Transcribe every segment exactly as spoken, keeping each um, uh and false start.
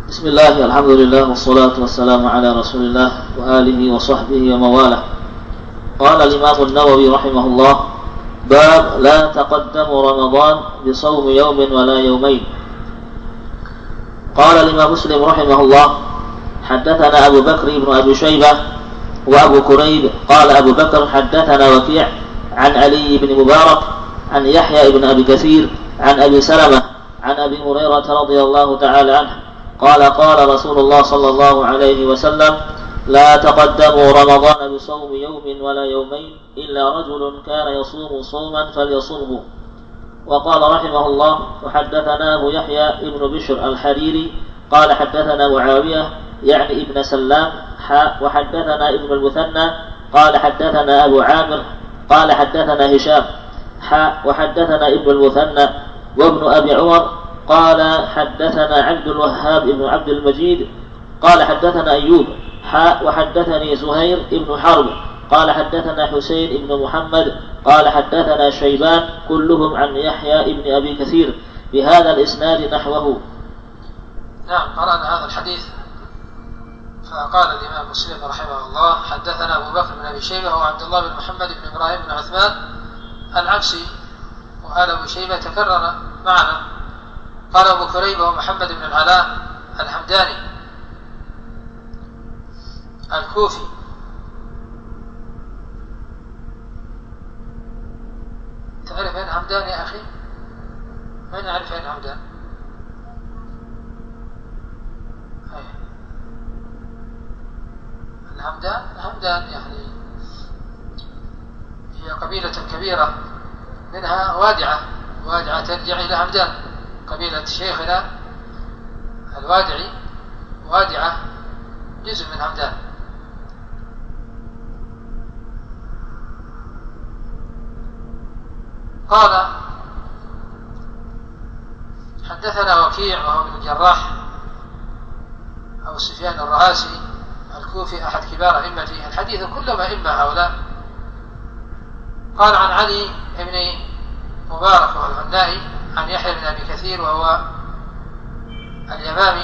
بسم الله، الحمد لله، والصلاة والسلام على رسول الله وآله وصحبه ومواله. قال الإمام النووي رحمه الله: باب لا تقدم رمضان بصوم يوم ولا يومين. قال الإمام مسلم رحمه الله: حدثنا أبو بكر بن أبي شيبة وأبو كريب. قال أبو بكر: حدثنا وكيع عن علي بن مبارك عن يحيى بن أبي كثير عن أبي سلمة عن أبي هريرة رضي الله تعالى عنه قال: قال رسول الله صلى الله عليه وسلم: لا تقدموا رمضان بصوم يوم ولا يومين إلا رجل كان يصوم صوما فليصومه. وقال رحمه الله: وحدثناه يحيى بن بشر الحريري قال: حدثنا معاوية يعني ابن سلام حاء وحدثنا ابن المثنى قال: حدثنا أبو عامر قال: حدثنا هشام حاء وحدثنا ابن المثنى وابن أبي عمر قال: حدثنا عبد الوهاب بن عبد المجيد قال: حدثنا أيوب حاء وحدثني زهير بن حرب قال: حدثنا حسين بن محمد قال: حدثنا شيبان كلهم عن يحيى بن أبي كثير بهذا الإسناد نحوه. نعم، قرأنا هذا الحديث. فقال الإمام مسلم رحمه الله: حدثنا أبو بكر بن أبي شيبة وعبد الله بن محمد بن إبراهيم بن عثمان العبسي، وآل أبو شيبة تكرر معنا. قال أبو كريب ومحمد بن العلاء الحمداني الكوفي، تعرف أين حمدان يا أخي؟ من يعرف أين حمدان؟ الحمدان الحمدان يعني هي قبيلة كبيرة، منها وادعة وادعة ترجع إلى حمدان، قبيلة شيخنا الوادعي وادعة جزء من حمدان. قال: حدثنا وكيع وهو من الجراح أبو سفيان الرئاسي الكوفي أحد كبار أئمة الحديث، كلهم أئمة هؤلاء. قال: عن علي بن مبارك وهو العنائي عن يحيى بن أبي كثير وهو اليمامي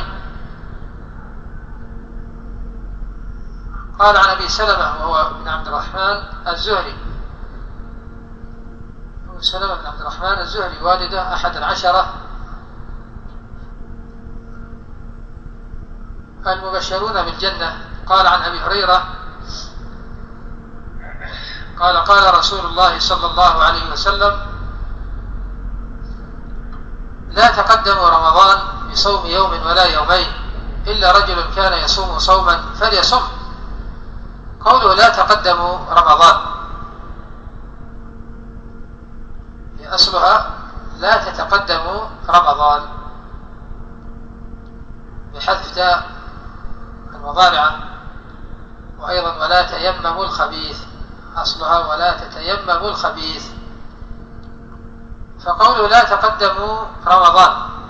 قال: عن أبي سلمة وهو بن عبد الرحمن الزهري، أبو سلمة بن عبد الرحمن الزهري والده أحد العشرة المبشرون بالجنة. قال: عن أبي هريرة قال: قال رسول الله صلى الله عليه وسلم: لا تقدموا رمضان بصوم يوم ولا يومين إلا رجل كان يصوم صوما فليصم. قوله لا تقدموا رمضان هي أصلها لا تتقدموا رمضان بحذف تاء المضارعة، وأيضا ولا تيمموا الخبيث، أصلها ولا تتيمموا الخبيث. فقوله لا تقدموا رمضان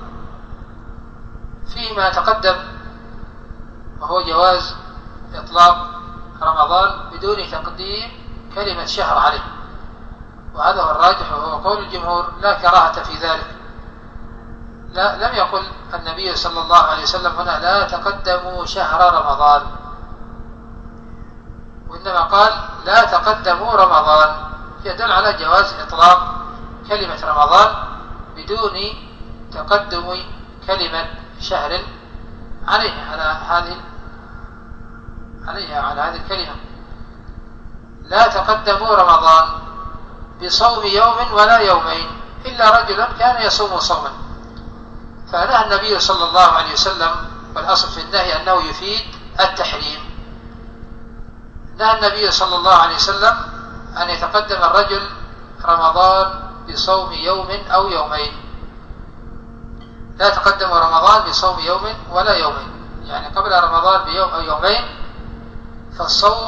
فيما تقدم، وهو جواز إطلاق رمضان بدون تقديم كلمة شهر عليه، وهذا هو الراجح وهو قول الجمهور، لا كراهة في ذلك. لا لم يقل النبي صلى الله عليه وسلم هنا لا تقدموا شهر رمضان، وإنما قال لا تقدموا رمضان، يدل على جواز إطلاق كلمة رمضان بدون تقدم كلمة شهر عليه على هذه عليها على هذه الكلمة. لا تقدموا رمضان بصوم يوم ولا يومين إلا رجلا كان يصوم صوما. فنهى النبي صلى الله عليه وسلم، والأصل في النهي أنه يفيد التحريم. نهى النبي صلى الله عليه وسلم أن يتقدم الرجل رمضان بصوم يوم أو يومين. لا تقدموا رمضان بصوم يوم ولا يومين، يعني قبل رمضان بيوم أو يومين، فالصوم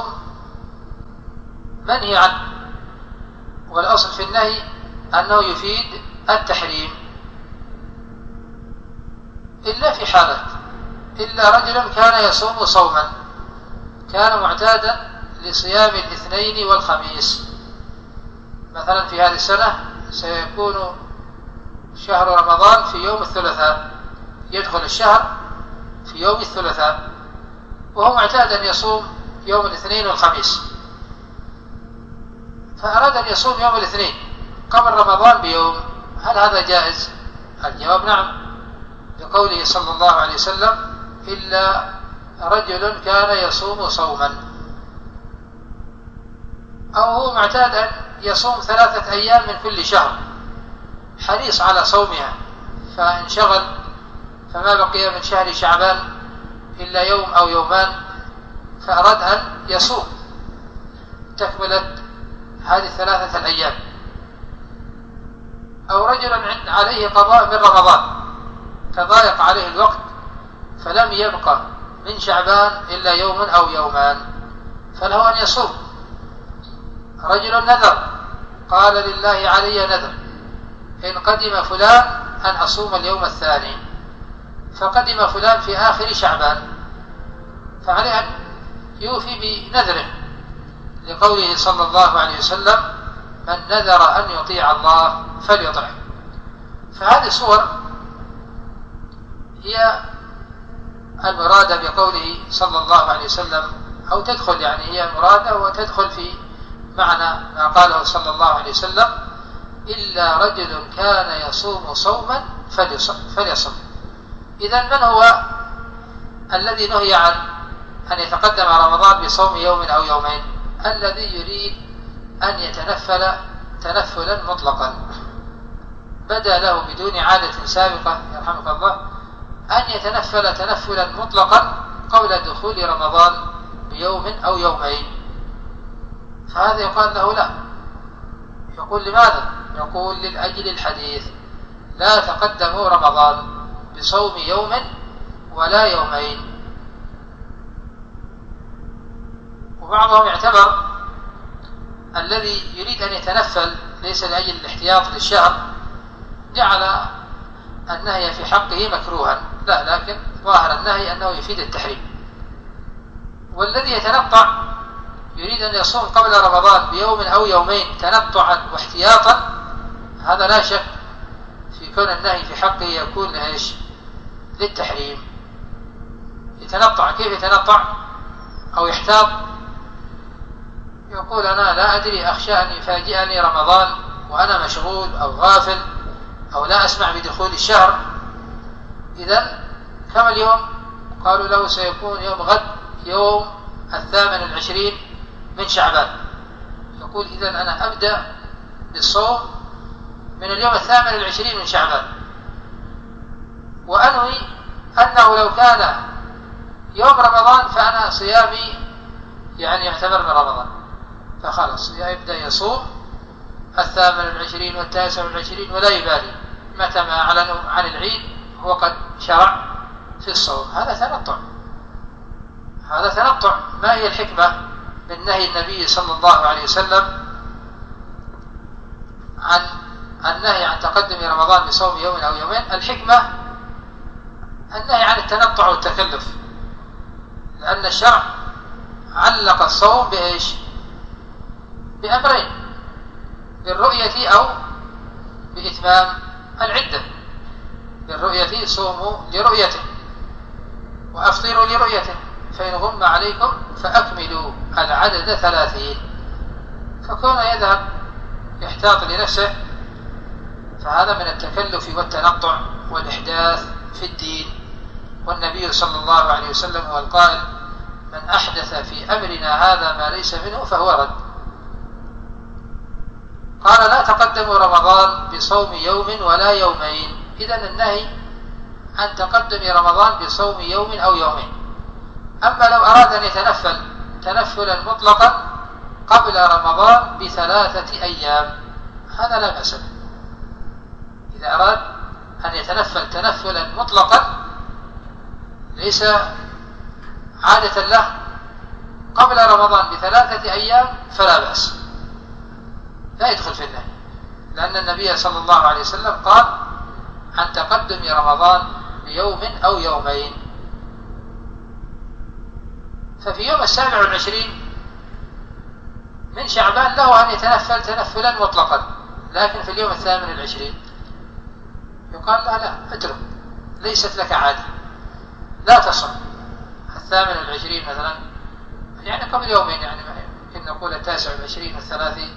منهي عنه، والأصل في النهي أنه يفيد التحريم إلا في حالات: إلا رجلا كان يصوم صوما، كان معتادا لصيام الاثنين والخميس. مثلا في هذه السنة سيكون شهر رمضان في يوم الثلاثاء، يدخل الشهر في في يوم الثلاثاء، وهو معتاد أن يصوم يوم الاثنين والخميس، فأراد أن يصوم يوم الاثنين قبل رمضان بيوم، هل هذا جائز؟ الجواب نعم، لقوله صلى الله عليه وسلم: إلا رجل كان يصوم صوما. أو هو معتاد أن يصوم ثلاثة أيام من كل شهر، حريص على صومها، فانشغل فما بقي من شهر شعبان إلا يوم أو يومان، فأراد أن يصوم تكملة هذه الثلاثة الأيام. أو رجل عليه قضاء من رمضان فضايق عليه الوقت فلم يبقى من شعبان إلا يوم أو يومان، فله أن يصوم. رجل نذر قال: لله علي نذر إن قدم فلان أن أصوم اليوم الثاني، فقدم فلان في آخر شعبان، فعليه أن يوفي بنذره، لقوله صلى الله عليه وسلم: من نذر أن يطيع الله فليطعه. فهذه صور هي المرادة بقوله صلى الله عليه وسلم، أو تدخل يعني هي مرادة وتدخل في معنى ما قاله صلى الله عليه وسلم: إلا رجل كان يصوم صوما فليصم. إذن من هو الذي نهي عن أن يتقدم رمضان بصوم يوم أو يومين؟ الذي يريد أن يتنفل تنفلا مطلقا، بدا له بدون عادة سابقة يرحمك الله أن يتنفل تنفلا مطلقا قبل دخول رمضان بيوم أو يومين، فهذا يقال له لا. يقول: لماذا؟ يقول: للأجل الحديث: لا تقدموا رمضان بصوم يوم ولا يومين. وبعضهم يعتبر الذي يريد أن يتنفل ليس لأجل الاحتياط للشهر جعل النهي في حقه مكروها، لا، لكن ظاهر النهي أنه يفيد التحريم. والذي يتنطع يريد أن يصوم قبل رمضان بيوم أو يومين تنطعا واحتياطا، هذا لا شك في كون النهي في حقه يكون إيش؟ للتحريم. يتنطع، كيف يتنطع أو يحتاط؟ يقول: أنا لا أدري، أخشى أن يفاجئني رمضان وأنا مشغول أو غافل أو لا أسمع بدخول الشهر. إذن كم اليوم؟ قالوا له سيكون يوم غد يوم الثامن العشرين من شعبان. يقول: إذن أنا أبدأ بالصوم من اليوم الثامن العشرين من شعبان، وأنوي أنه لو كان يوم رمضان فأنا صيامي يعني يعتبر من رمضان، فخلص يبدأ يصوم الثامن العشرين والتاسع والعشرين ولا يبالي، متى ما أعلنوا عن العيد هو قد شرع في الصوم. هذا تنطع، هذا تنطع. ما هي الحكمة من نهي النبي صلى الله عليه وسلم عن النهي عن تقدم رمضان بصوم يوم أو يومين؟ الحكمة النهي عن التنطع والتكلف، لأن الشرع علق الصوم بإيش؟ بأمرين: بالرؤية أو بإتمام العدة. بالرؤية صوموا لرؤيته وأفطروا لرؤيته، فإن غم عليكم فأكملوا العدد ثلاثين. فكون يذهب يحتاط لنفسه فهذا من التكلف والتنطع والإحداث في الدين. والنبي صلى الله عليه وسلم هو القائل: من أحدث في أمرنا هذا ما ليس منه فهو رد. قال: لا تقدموا رمضان بصوم يوم ولا يومين. إذن النهي عن تقدم رمضان بصوم يوم أو يومين. أما لو أراد أن يتنفل تنفلا مطلقا قبل رمضان بثلاثة أيام هذا لا بأس به. إذا أراد أن يتنفل تنفلا مطلقا ليس عادة له قبل رمضان بثلاثة أيام فلا بأس، لا يدخل في النهي، لأن النبي صلى الله عليه وسلم قال عن تقدم رمضان بيوم أو يومين. ففي يوم السابع والعشرين من شعبان له أن يتنفل تنفلا مطلقا، لكن في اليوم الثامن العشرين يقال لا لا اترك، ليست لك عادة، لا تصم. الثامن والعشرين مثلا يعني قبل يومين، يعني يمكن نقول التاسع والعشرين والثلاثين.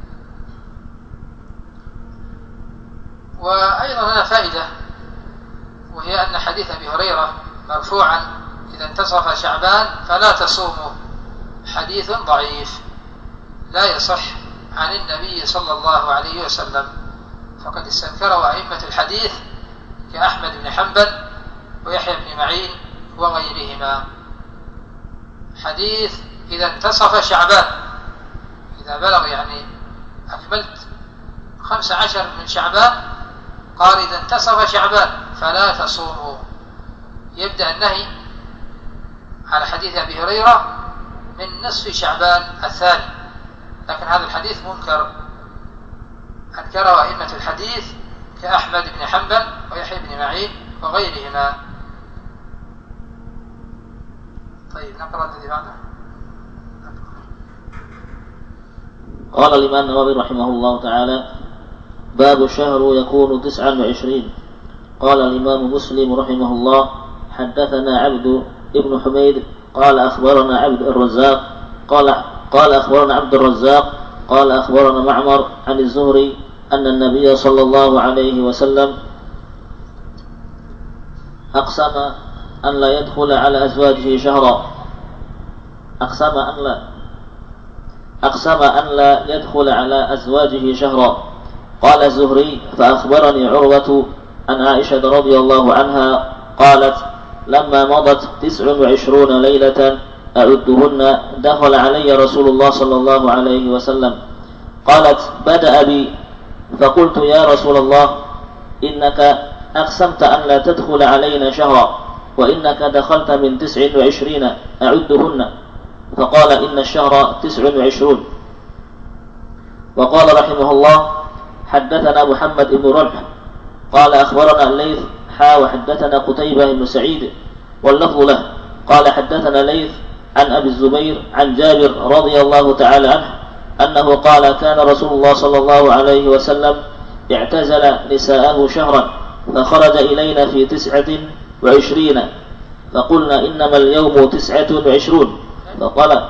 وأيضا هنا فائدة، وهي أن حديث أبي هريرة مرفوعا إذا انتصف شعبان فلا تصوموا حديث ضعيف لا يصح عن النبي صلى الله عليه وسلم، فقد استنكره أئمة الحديث كأحمد بن حنبل ويحيى بن معين وغيرهما. حديث إذا انتصف شعبان، إذا بلغ يعني أكملت خمس عشر من شعبان، قال إذا انتصف شعبان فلا تصوموا. يبدأ النهي على حديث أبي هريرة من نصف شعبان الثاني، لكن هذا الحديث منكر، أنكره أئمة الحديث كأحمد بن حنبل ويحيى بن معين وغيرهما. طيب نقرأ الذي بعده. قال الإمام النووي رحمه الله تعالى: باب الشهر يكون تسعا وعشرين. قال الإمام مسلم رحمه الله: حدثنا عبد ابن حميد قال أخبرنا عبد الرزاق قال قال أخبرنا عبد الرزاق قال أخبرنا معمر عن الزهري أن النبي صلى الله عليه وسلم أقسم أن لا يدخل على أزواجه شهرا أقسم أن لا أقسم أن لا يدخل على أزواجه شهرا. قال الزهري: فأخبرني عروة عن عائشة رضي الله عنها قالت: لما مضت تسع وعشرون ليلة أعدهن دخل علي رسول الله صلى الله عليه وسلم. قالت: بدأ بي، فقلت: يا رسول الله، إنك أقسمت أن لا تدخل علينا شهرا، وإنك دخلت من تسع وعشرين أعدهن. فقال: إن الشهر تسع وعشرون. وقال رحمه الله: حدثنا محمد بن رمح قال أخبرنا الليث حا وحدثنا قتيبة بن سعيد واللفظ له قال حدثنا الليث عن أبي الزبير عن جابر رضي الله تعالى عنه أنه قال: كان رسول الله صلى الله عليه وسلم اعتزل نساءه شهرا فخرج إلينا في تسعة وعشرين، فقلنا: إنما اليوم تسعة وعشرون. فقال: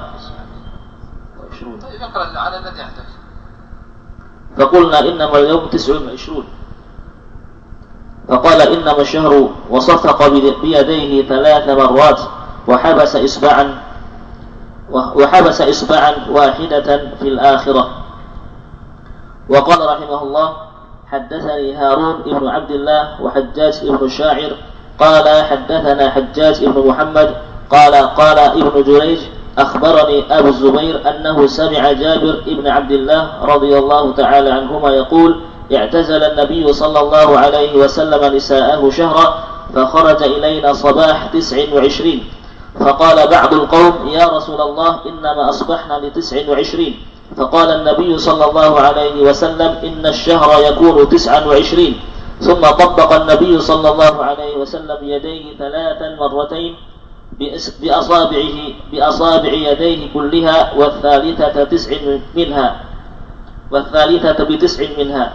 فقلنا: إنما اليوم تسع وعشرون. فقال: إنما الشهر، وصفق بيديه ثلاث مرات وحبس إصبعا وحبس إصبعا واحدة في الآخرة. وقال رحمه الله: حدثني هارون بن عبد الله وحجاج بن الشاعر قال حدثنا حجاج بن محمد قال قال ابن جريج: أخبرني أبو الزبير أنه سمع جابر بن عبد الله رضي الله تعالى عنهما يقول: اعتزل النبي صلى الله عليه وسلم نساءه شهرا فخرج إلينا صباح تسع وعشرين، فقال بعض القوم: يا رسول الله، إنما أصبحنا لتسع وعشرين. فقال النبي صلى الله عليه وسلم: إن الشهر يكون تسعا وعشرين. ثم طبق النبي صلى الله عليه وسلم يديه ثلاثا مرتين بأصابعه بأصابع يديه كلها، والثالثة تسع منها والثالثة بتسع منها.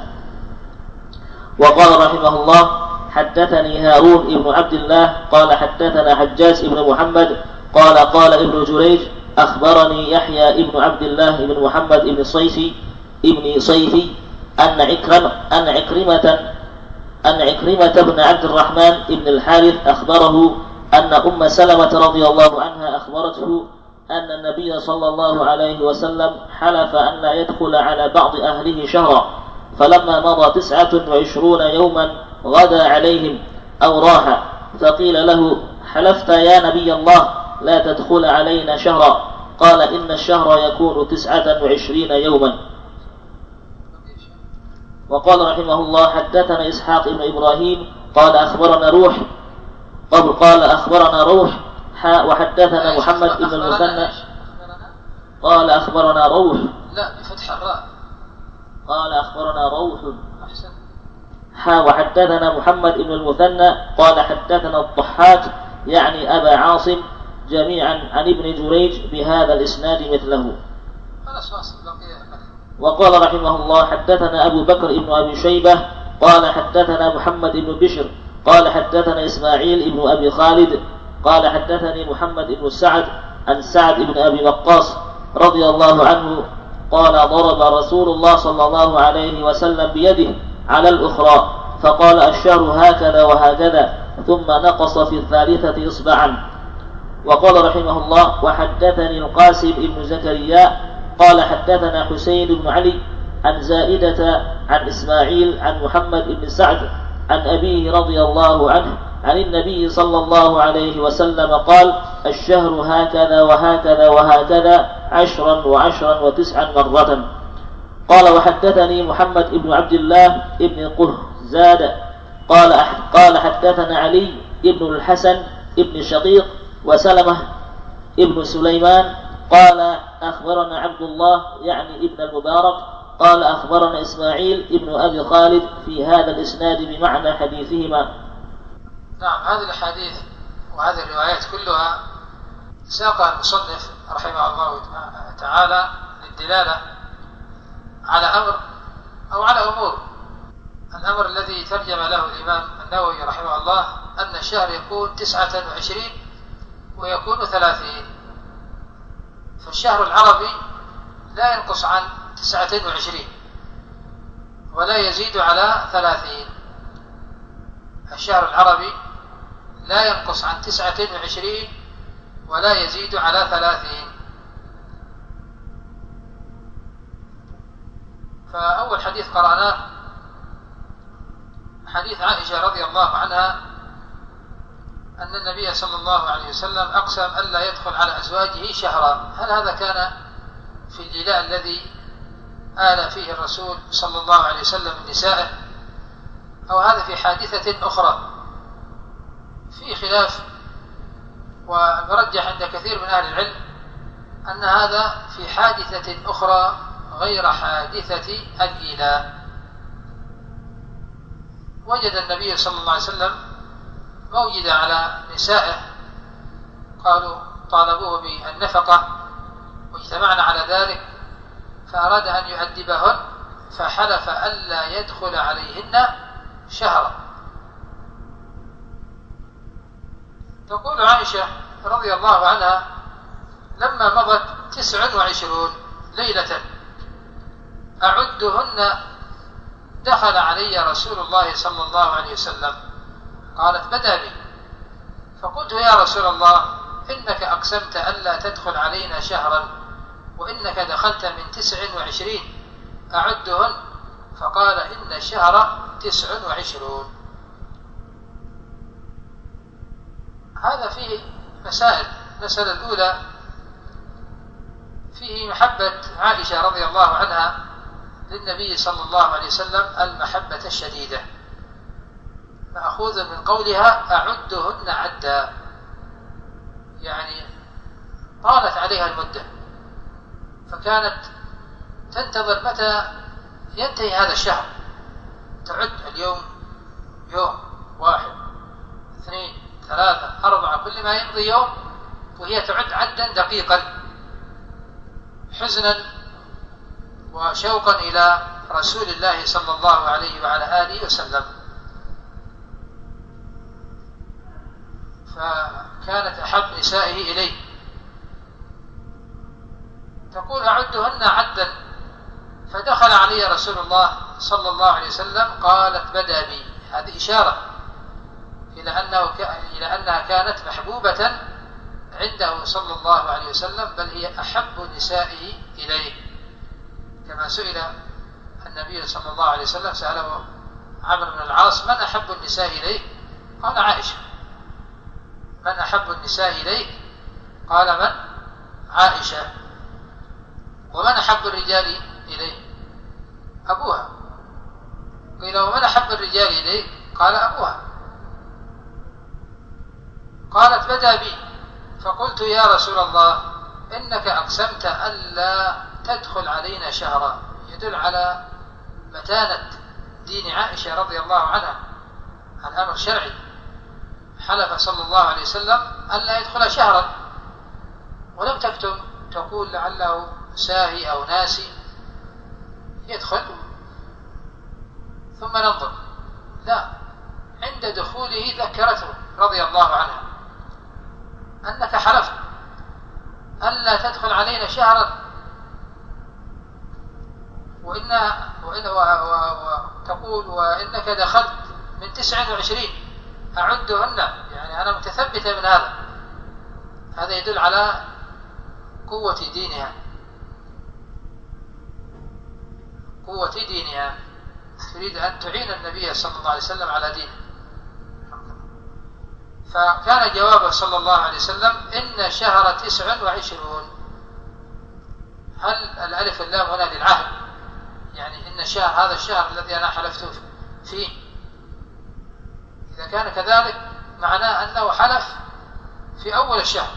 وقال رحمه الله: حدثني هارون بن عبد الله قال حدثنا حجاج بن محمد قال قال ابن جريج: أخبرني يحيى بن عبد الله بن محمد بن صيفي ابن صيفي أن عكرمة أن عكرمة أن عكرمة بن عبد الرحمن بن الحارث أخبره أن أم سلمة رضي الله عنها أخبرته أن النبي صلى الله عليه وسلم حلف أن لا يدخل على بعض أهله شهرا، فلما مضى تسعة وعشرون يوما غدا عليهم أو راح، فقيل له: حلفت يا نبي الله لا تدخل علينا شهرا؟ قال: إن الشهر يكون تسعة وعشرين يوما. وقال رحمه الله: حدثنا إسحاق بن إبراهيم قال أخبرنا روح قبل قال أخبرنا روح حاء وحدثنا محمد بن المثنى قال أخبرنا روح لا بفتح الراء قال أخبرنا روح حاء وحدثنا محمد بن المثنى قال حدثنا الضحاك يعني أبا عاصم جميعا عن ابن جريج بهذا الإسناد مثله. وقال رحمه الله: حدثنا أبو بكر بن أبي شيبة قال حدثنا محمد بن بشر قال حدثنا إسماعيل بن أبي خالد قال حدثني محمد بن سعد عن سعد بن أبي وقاص رضي الله عنه قال ضرب رسول الله صلى الله عليه وسلم بيده على الأخرى فقال الشهر هكذا وهكذا ثم نقص في الثالثة إصبعا. وقال رحمه الله وحدثني القاسم بن زكريا قال حدثنا حسين بن علي عن زائدة عن إسماعيل عن محمد بن سعد عن أبيه رضي الله عنه عن النبي صلى الله عليه وسلم قال الشهر هكذا وهكذا وهكذا عشرا وعشرا وتسعا مرة. قال وحدثني محمد بن عبد الله بن قهزاد قال قال حدثنا علي بن الحسن بن شقيق وسلمة ابن سليمان قال أخبرنا عبد الله يعني ابن المبارك قال أخبرنا إسماعيل ابن أبي خالد في هذا الإسناد بمعنى حديثهما. نعم، هذه الحديث وهذه الروايات كلها ساقها المصنف رحمه الله تعالى للدلالة على أمر أو على أمور. الأمر الذي ترجم له الإمام النووي رحمه الله أن الشهر يكون تسعة وعشرين ويكون ثلاثين، فالشهر العربي لا ينقص عن تسعة وعشرين ولا يزيد على ثلاثين. الشهر العربي لا ينقص عن تسعة وعشرين ولا يزيد على ثلاثين. فأول حديث قرأناه حديث عائشة رضي الله عنها أن النبي صلى الله عليه وسلم أقسم ألا يدخل على أزواجه شهرا. هل هذا كان في الإيلاء الذي آل فيه الرسول صلى الله عليه وسلم من نسائه أو هذا في حادثة أخرى؟ في خلاف، ومرجح عند كثير من أهل العلم أن هذا في حادثة أخرى غير حادثة الإيلاء. وجد النبي صلى الله عليه وسلم موجد على نسائه، قالوا طالبوه بالنفقة واجتمعنا على ذلك، فأراد أن يؤدبهن فحلف ألا يدخل عليهن شهرا. تقول عائشة رضي الله عنها لما مضت تسع وعشرون ليلة أعدهن دخل علي رسول الله صلى الله عليه وسلم. قالت بدا بي، فقلت يا رسول الله إنك أقسمت ألا تدخل علينا شهرا وإنك دخلت من تسع وعشرين أعدهن، فقال إن الشهر تسع وعشرون. هذا فيه مسائل. المسألة الأولى فيه محبة عائشة رضي الله عنها للنبي صلى الله عليه وسلم المحبة الشديدة، مأخوذ من قولها أعدهن عدا، يعني طالت عليها المدة، فكانت تنتظر متى ينتهي هذا الشهر، تعد اليوم يوم واحد اثنين ثلاثة أربعة، كل ما يمضي يوم وهي تعد عدا دقيقا حزنا وشوقا إلى رسول الله صلى الله عليه وعلى آله وسلم. فكانت أحب نسائه إليه. تقول أعدهن عدا، فدخل علي رسول الله صلى الله عليه وسلم قالت بدا بي. هذه إشارة إلى أنه ك... إلى أنها كانت محبوبة عنده صلى الله عليه وسلم، بل هي أحب نسائه إليه، كما سئل النبي صلى الله عليه وسلم، سأله عمرو بن العاص من أحب النساء إليه؟ قال عائشة. من أحب النساء إليه؟ قال من؟ عائشة. ومن أحب الرجال إليه؟ أبوها. قيل ومن أحب الرجال إليه؟ قال أبوها. قالت بدا بي، فقلت يا رسول الله إنك أقسمت ألا تدخل علينا شهرا، يدل على متانة دين عائشة رضي الله عنها، الأمر شرعي. حلف صلى الله عليه وسلم ألا يدخل شهرا ولم تكتم، تقول لعله ساهي أو ناسي يدخل ثم ننظر، لا، عند دخوله ذكرته رضي الله عنها أنك حلفت ألا تدخل علينا شهرا وإن وإن وتقول وإنك دخلت من تسع وعشرين أعدهن، يعني أنا متثبتة من هذا. هذا يدل على قوة دينها قوة دينها تريد أن تعين النبي صلى الله عليه وسلم على دينه. فكان جوابه صلى الله عليه وسلم إن شهر تسع وعشرون. هل الألف واللام هنا للعهد؟ يعني إن الشهر هذا الشهر الذي أنا حلفت فيه. إذا كان كذلك معناه أنه حلف في أول الشهر،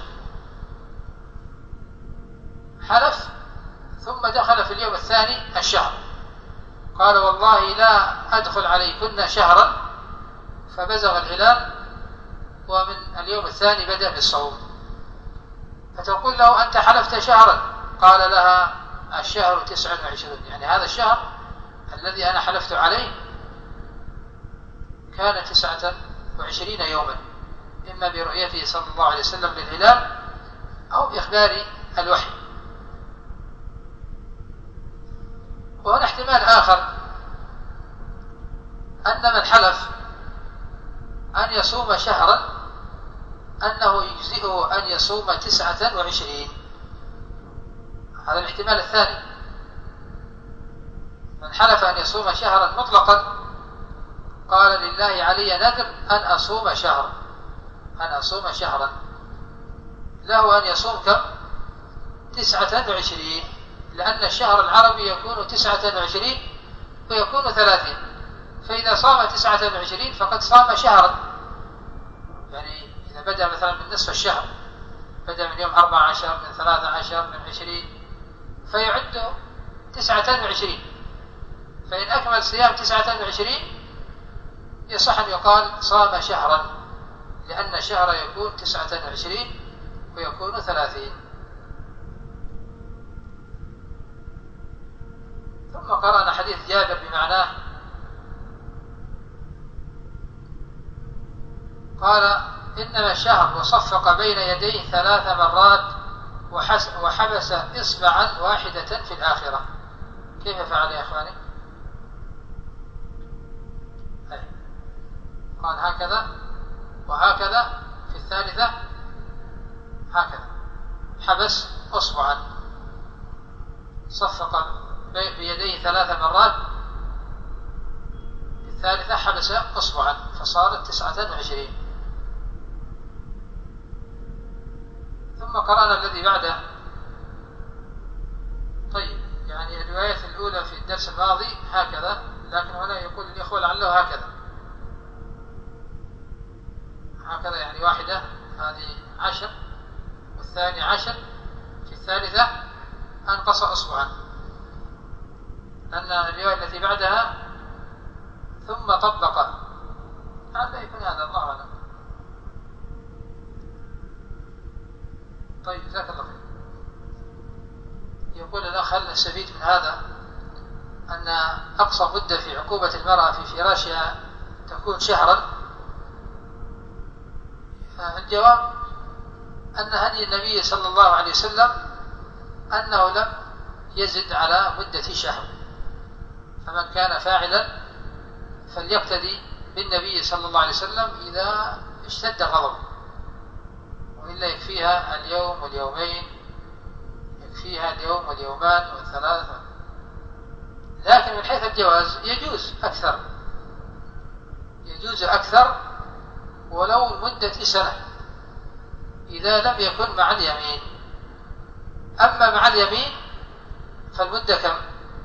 حلف ثم دخل في اليوم الثاني الشهر قال والله لا أدخل عليكن شهرا، فبزغ الهلال ومن اليوم الثاني بدأ بالصوم. فتقول له أنت حلفت شهرا، قال لها الشهر تسع وعشرون، يعني هذا الشهر الذي أنا حلفت عليه كان تسعة وعشرين يوما، إما برؤيته صلى الله عليه وسلم للهلال أو بإخبار الوحي. وهنا احتمال آخر أن من حلف أن يصوم شهرا أنه يجزئه أن يصوم تسعة وعشرين. هذا الاحتمال الثاني. من حلف أن يصوم شهرا مطلقا قال لله علي نذر أن أصوم شهرا أن أصوم شهرا له أن يصوم كم؟ تسعة وعشرين، لأن الشهر العربي يكون تسعة وعشرين ويكون ثلاثين، فإذا صام تسعة وعشرين فقد صام شهرا. يعني إذا بدأ مثلا من نصف الشهر، بدأ من يوم أربع عشر، من ثلاثة عشر، من عشرين، فيعد تسعة وعشرين. فإن أكمل صيام تسعة وعشرين يصح أن يقال صام شهرا، لأن الشهر يكون تسعة وعشرين ويكون ثلاثين. ثم قرأنا حديث جابر بمعناه، قال إنما الشهر وصفق بين يديه ثلاث مرات وحبس إصبعا واحدة في الآخرة. كيف فعل يا إخواني؟ قال هكذا وهكذا، في الثالثة هكذا، حبس أصبعا، صفق بيديه ثلاث مرات، في الثالثة حبس أصبعا فصارت تسعة وعشرين. ثم قرأنا الذي بعده. طيب، يعني الرواية الأولى في الدرس الماضي هكذا، لكن هنا يقول الإخوة لعله هكذا هكذا، يعني واحدة هذه عشر والثاني عشر، في الثالثة أنقص أصبعا، لأن الرواية التي بعدها ثم طبق. هذا يكون هذا، الله أعلم. طيب، جزاك الله خير. يقول الأخ هل نستفيد من هذا أن أقصى مدة في عقوبة المرأة في فراشها تكون شهرا؟ الجواب أن هدي النبي صلى الله عليه وسلم أنه لم يزد على مدة شهر، فمن كان فاعلا فليقتدي بالنبي صلى الله عليه وسلم إذا اشتد غضبه، وإلا يكفيها اليوم واليومين، يكفيها اليوم واليومان والثلاثة. لكن من حيث الجواز يجوز أكثر، يجوز أكثر ولو مدة سنة إذا لم يكن مع اليمين. أما مع اليمين فالمدة كم؟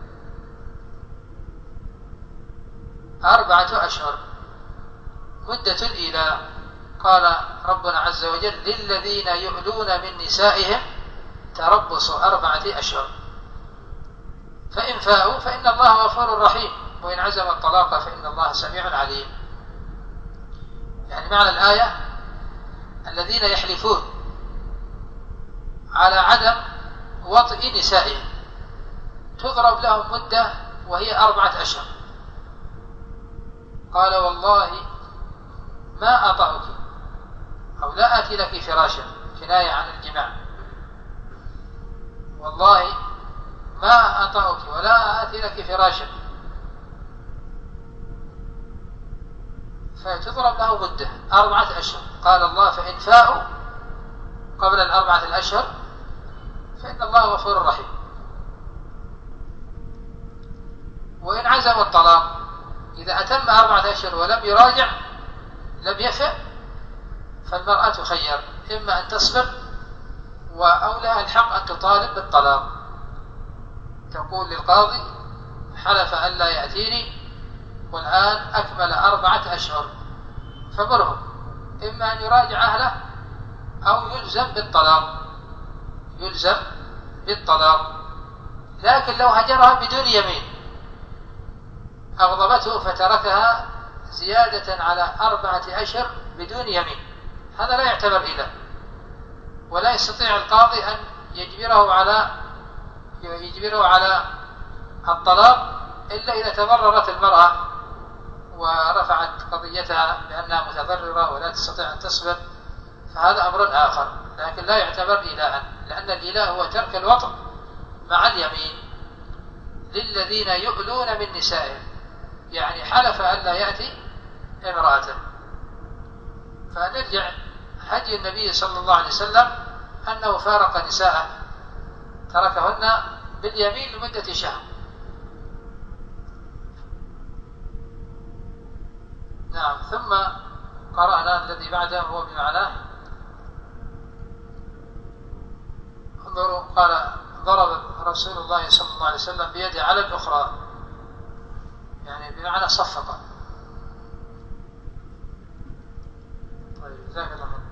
أربعة أشهر، مدة الإيلاء. قال ربنا عز وجل للذين يؤلون من نسائهم تربص أربعة أشهر، فإن فاءوا فإن الله غفور رحيم، وإن عزم الطلاق فإن الله سميع عليم. يعني معنى الآية الذين يحلفون على عدم وطئ نسائهم تضرب لهم مدة وهي أربعة أشهر. قال والله ما أطأك أو لا آتي لك فراشا كناية عن الجماع. والله ما أطأك ولا آتي لك فراشا، فتضرب له مدة أربعة أشهر. قال الله فإن فاءوا قبل الأربعة الأشهر فإن الله غفور رحيم. وإن عزم الطلاق إذا أتم أربعة أشهر ولم يراجع لم يفئ، فالمرأة خير، إما أن تصبر أو لها الحق أن تطالب بالطلاق، تقول للقاضي حلف أن لا يأتيني والآن أكمل أربعة أشهر، فمره إما أن يراجع أهله أو يلزم بالطلاق، يلزم بالطلاق. لكن لو هجرها بدون يمين أغضبته فتركها زيادة على أربعة أشهر بدون يمين، هذا لا يعتبر إله، ولا يستطيع القاضي أن يجبره على يجبره على الطلاق إلا إذا تضررت المرأة ورفعت قضيتها بأنها متضررة ولا تستطيع أن تصبر، فهذا أمر آخر، لكن لا يعتبر إلها، لأن الإله هو ترك الوطن مع اليمين للذين يؤلون من نسائهم، يعني حلف أن لا يأتي امرأته. فنرجع هدي النبي صلى الله عليه وسلم أنه فارق نساءه، تركهن باليمين لمدة شهر. نعم. ثم قرأنا الذي بعده هو بمعناه. انظروا، قال ضرب رسول الله صلى الله عليه وسلم بيده على الأخرى، يعني بمعنى صفق. طيب جزاك الله خير.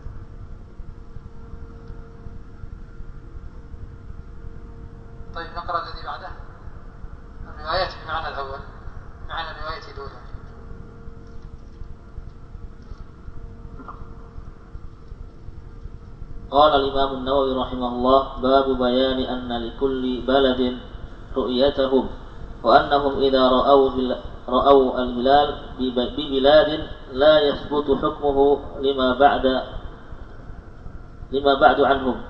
طيب نقرأ الذي بعده. الروايات بمعنى الأول، بمعنى الرواية الأولى. قال الإمام النووي رحمه الله: باب بيان أن لكل بلد رؤيتهم، وأنهم إذا رأوا رأوا الهلال ببلاد لا يثبت حكمه لما بعد لما بعد عنهم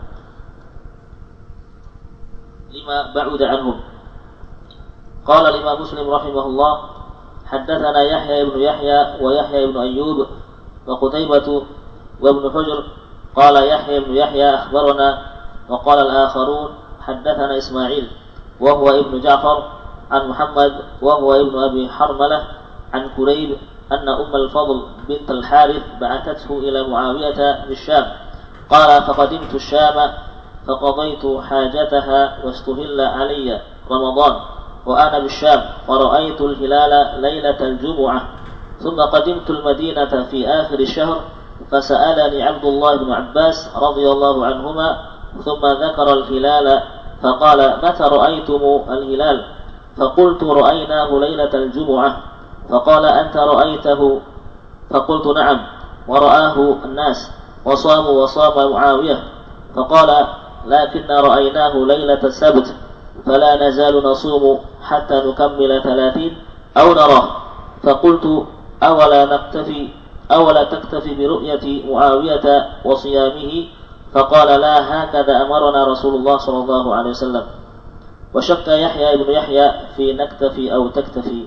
لما بعد عنهم. قال الإمام مسلم رحمه الله: حدثنا يحيى بن يحيى ويحيى بن أيوب وقتيبة وابن حجر. قال يحيى بن يحيى أخبرنا، وقال الآخرون حدثنا إسماعيل وهو ابن جعفر عن محمد وهو ابن أبي حرملة عن كريب أن أم الفضل بنت الحارث بعثته إلى معاوية بالشام. قال: فقدمت الشام فقضيت حاجتها واستهل علي رمضان وأنا بالشام، ورأيت الهلال ليلة الجمعة، ثم قدمت المدينة في آخر الشهر، فسألني عبد الله بن عباس رضي الله عنهما، ثم ذكر الهلال فقال: متى رأيتم الهلال؟ فقلت: رأيناه ليلة الجمعة. فقال: أنت رأيته؟ فقلت: نعم، ورآه الناس وصاموا وصام معاوية. فقال: لكن رأيناه ليلة السبت، فلا نزال نصوم حتى نكمل ثلاثين أو نراه. فقلت: أولا نكتفي أولا تكتفي برؤية معاوية وصيامه؟ فقال: لا، هكذا أمرنا رسول الله صلى الله عليه وسلم. وشك يحيى بن يحيى في نكتفي أو تكتفي.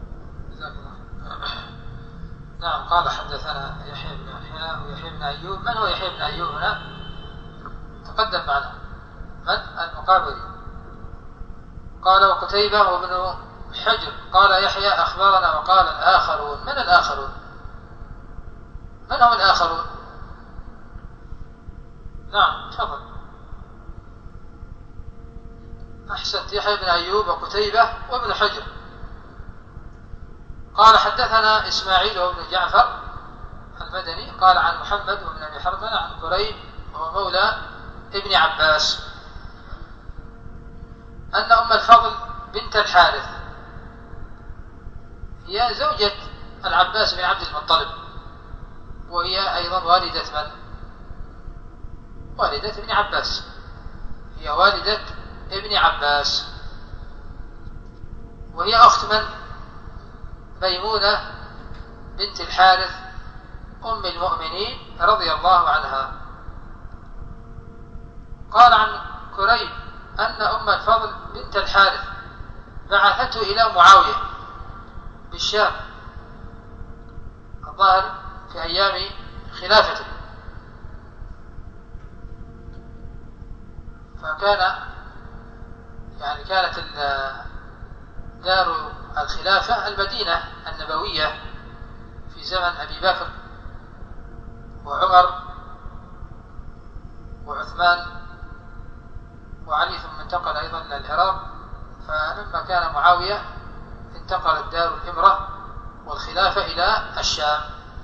نعم. قال حدثنا يحيى بن يحيى ويحيى بن أيوب. من هو يحيى بن أيوب هنا؟ تقدم معنا من؟ المقابري. قال: وقتيبة وابن حجر. قال يحيى أخبرنا، وقال الآخرون. من الآخرون؟ من هم الآخرون؟ نعم تفضل. أحسنت. يحيى بن أيوب وقتيبة وابن حجر. قال حدثنا إسماعيل وابن جعفر المدني. قال عن محمد وابن أبي حرملة عن كريب وهو مولى ابن عباس أن أم الفضل بنت الحارث هي زوجة العباس بن عبد المطلب، وهي أيضا والدة من؟ والدة ابن عباس، هي والدة ابن عباس، وهي أخت من؟ ميمونة بنت الحارث أم المؤمنين رضي الله عنها. قال عن كريب أن أم الفضل بنت الحارث بعثته إلى معاوية بالشام، الظاهر في أيام خلافته، فكان يعني كانت دار الخلافة المدينة النبوية في زمن أبي بكر وعمر وعثمان وعلي، ثم انتقل أيضا إلى العراق. فلما كان معاوية انتقلت دار الإمرة والخلافة إلى الشام،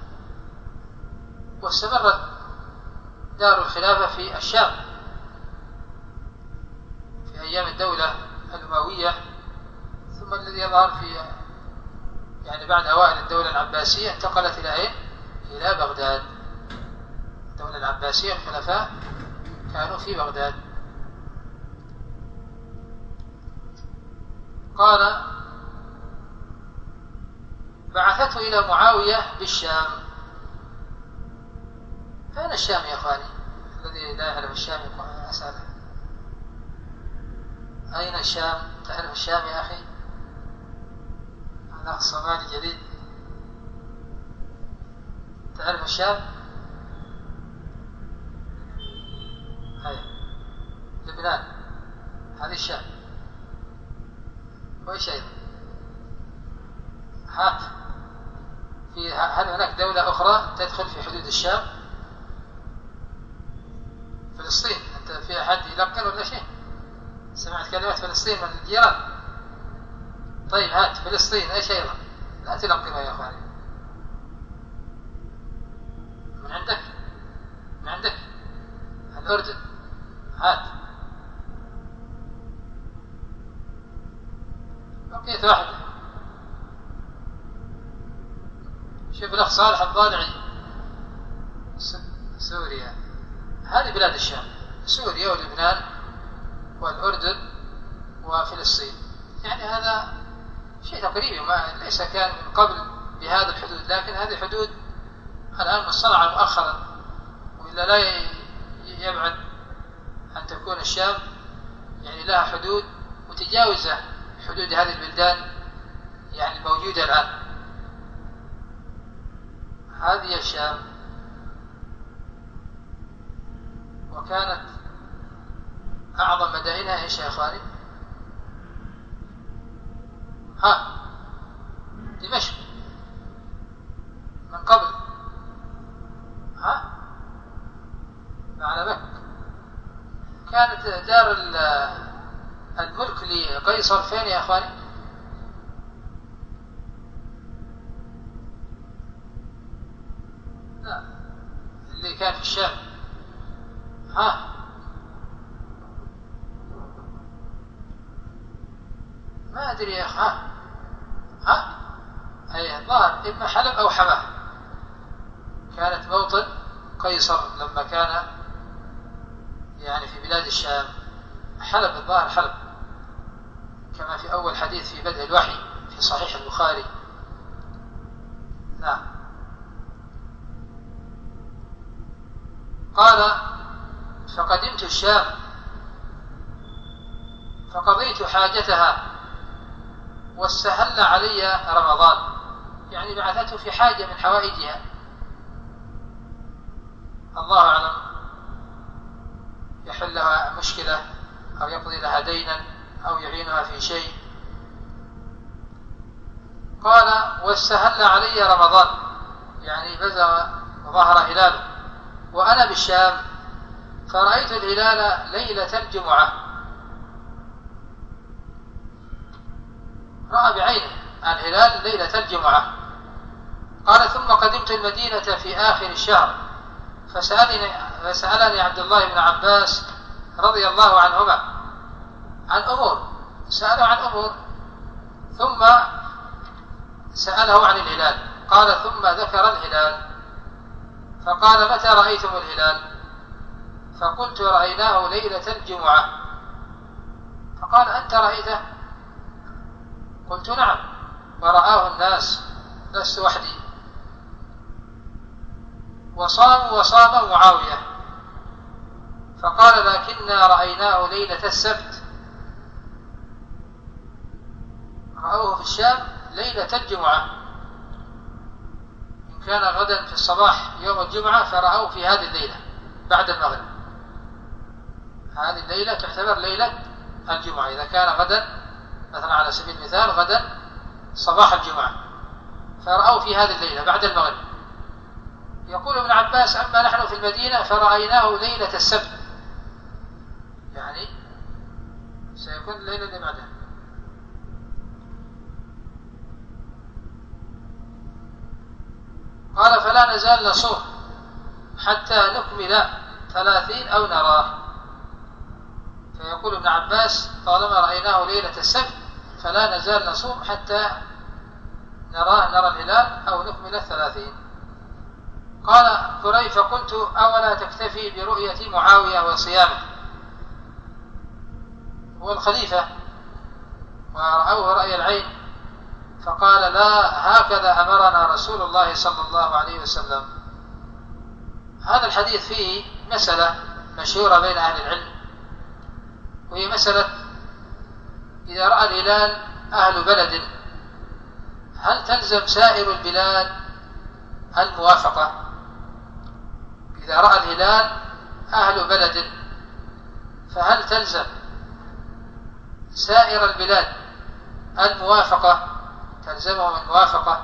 واستمرت دار الخلافة في الشام في أيام الدولة الأموية، ثم الذي يظهر في يعني بعد أوائل الدولة العباسية انتقلت إلى أين؟ إلى بغداد. الدولة العباسية الخلفاء كانوا في بغداد. قال بعثته إلى معاوية بالشام. أين الشام يا أخواني؟ الذي لا يعلم الشام أسأله، أين الشام؟ تعرف الشام يا أخي؟ أنا الصومالي جديد، تعرف الشام؟ هاي لبنان، هذه الشام. وإيش أيضا؟ هات في هل هناك دولة أخرى تدخل في حدود الشام؟ فلسطين. أنت في أحد يلقن ولا شيء؟ سمعت كلمات فلسطين من الجيران؟ طيب هات فلسطين ايش ايضا؟ لا تلقنها يا اخواني. من عندك؟ من عندك؟ الأردن. هات. بقيت واحدة. شوف الأخ صالح الضالعي، سوريا، هذه بلاد الشام، سوريا ولبنان والأردن وفلسطين، يعني هذا شيء تقريبي، ما ليس كان من قبل بهذا الحدود، لكن هذه حدود الآن مصطنعة مؤخرا، وإلا لا يبعد أن تكون الشام يعني لها حدود متجاوزة حدود هذه البلدان يعني موجودة الآن. هذه الشام، وكانت أعظم مدائنها إيش يا إخواني؟ ها دمشق من قبل، ها على مكة. كانت دار الملك لقيصر فين يا أخواني؟ لا، اللي كان في الشام. ها ما أدري يا أخي. ها ها أي الظاهر إما حلب أو حماه، كانت موطن قيصر لما كان يعني في بلاد الشام. حلب الظاهر حلب، كما في أول حديث في بدء الوحي في صحيح البخاري. نعم. قال فقدمت الشام فقضيت حاجتها واستهل علي رمضان، يعني بعثته في حاجة من حوائجها، الله أعلم يحل لها مشكلة أو يقضي لها دينا أو يعينها في شيء. قال واستهل علي رمضان، يعني بزغ ظهر هلاله وأنا بالشام، فرأيت الهلال ليلة الجمعة، رأى بعينه الهلال ليلة الجمعة. قال ثم قدمت المدينة في آخر الشهر، فسألني, فسألني عبد الله بن عباس رضي الله عنهما عن أمور، سأله عن أمور ثم سأله عن الهلال. قال ثم ذكر الهلال فقال متى رأيتم الهلال؟ فقلت رأيناه ليلة الجمعة. فقال أنت رأيته؟ قلت نعم، ورآه الناس لست وحدي. وصاموا وصام معاوية، فقال لكننا رأيناه ليلة السبت، رأوه في الشام ليلة الجمعة، إن كان غدا في الصباح يوم الجمعة فرأوه في هذه الليلة بعد المغرب. هذه الليلة تعتبر ليلة الجمعة إذا كان غدا، مثلا على سبيل المثال غدا صباح الجمعة، فرأوه في هذه الليلة بعد المغرب. يقول ابن عباس: أما نحن في المدينة فرأيناه ليلة السبت، يعني سيكون الليلة اللي بعدها. قال: فلا نزال نصوم حتى نكمل ثلاثين أو نراه. فيقول ابن عباس: طالما رأيناه ليلة السبت فلا نزال نصوم حتى نراه، نرى الهلال أو نكمل الثلاثين. قال كريب: فقلت: أولا تكتفي برؤية معاوية وصيامه؟ هو الخليفة ورأوه رأي العين. فقال: لا، هكذا أمرنا رسول الله صلى الله عليه وسلم. هذا الحديث فيه مسألة مشهورة بين أهل العلم، وهي مسألة إذا رأى الهلال أهل بلد هل تلزم سائر البلاد الموافقة؟ إذا رأى الهلال أهل بلد فهل تلزم سائر البلاد الموافقة، تلزمهم الموافقة؟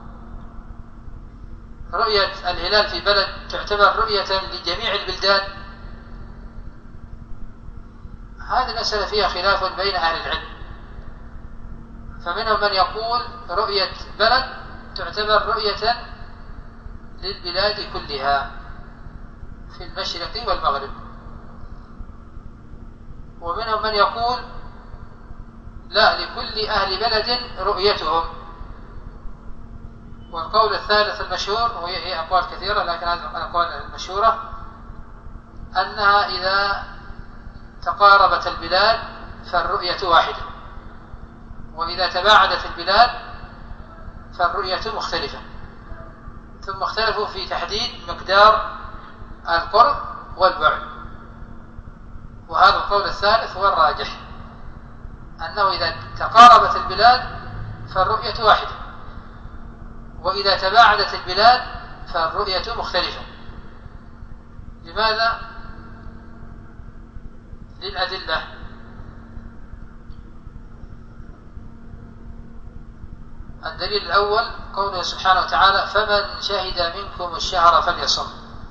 رؤية الهلال في بلد تعتبر رؤية لجميع البلدان؟ هذه المسألة فيها خلاف بين أهل العلم، فمنهم من يقول رؤية بلد تعتبر رؤية للبلاد كلها في المشرق والمغرب، ومنهم من يقول لا، لكل أهل بلد رؤيتهم. والقول الثالث المشهور، وهي أقوال كثيرة لكن هذه الأقوال المشهورة، أنها إذا تقاربت البلاد فالرؤية واحدة، وإذا تباعدت البلاد فالرؤية مختلفة. ثم اختلفوا في تحديد مقدار القرب والبعد، وهذا القول الثالث هو الراجح، أنه إذا تقاربت البلاد فالرؤية واحدة، وإذا تباعدت البلاد فالرؤية مختلفة. لماذا؟ للأدلة. الدليل الأول قوله سبحانه وتعالى: فمن شهد منكم الشهر فليصم.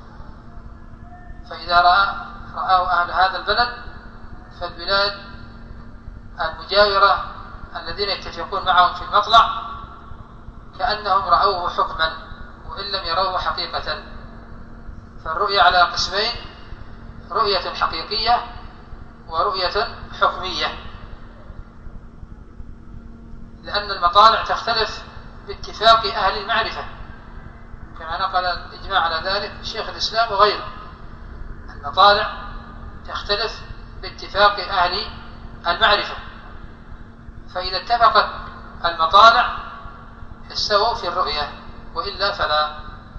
فإذا رأى رآه أهل هذا البلد فالبلاد المجاورة الذين يتفقون معهم في المطلع كأنهم رأوه حكما وإن لم يروه حقيقة. فالرؤية على قسمين: رؤية حقيقية ورؤية حكمية، لأن المطالع تختلف باتفاق أهل المعرفة، كما نقل الإجماع على ذلك شيخ الإسلام وغيره. المطالع تختلف باتفاق أهل المعرفة، فإذا اتفقت المطالع استووا في الرؤية، وإلا فلا.